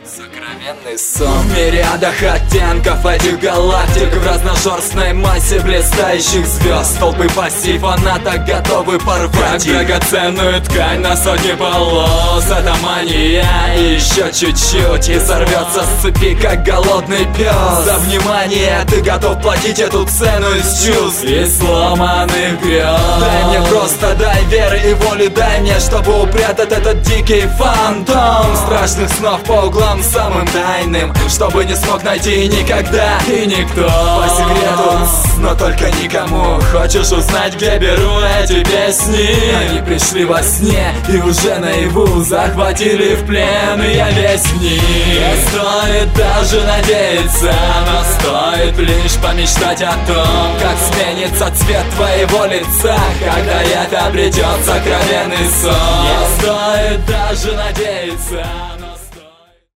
Сокровенный сон в мириадах оттенков этих галактик, в разношерстной массе блистающих звезд. Толпы пассий фанаток готовы порвать как драгоценную ткань на сотни полос. Это мания, и еще чуть-чуть и сорвется с цепи, как голодный пес. За внимание ты готов платить эту цену из чувств и сломанных грез. Дай мне просто, дай веры и воли, дай мне, чтобы упрятать этот дикий фантом страшных снов по углам самым тайным, чтобы не смог найти никогда и никто. По секрету, но только никому. Хочешь узнать, где беру эти песни? Они пришли во сне и уже наяву захватили в плен, и я весь в них. Не стоит даже надеяться, но стоит лишь помечтать о том, как сменится цвет твоего лица, когда это обретет сокровенный сон. Не стоит даже надеяться.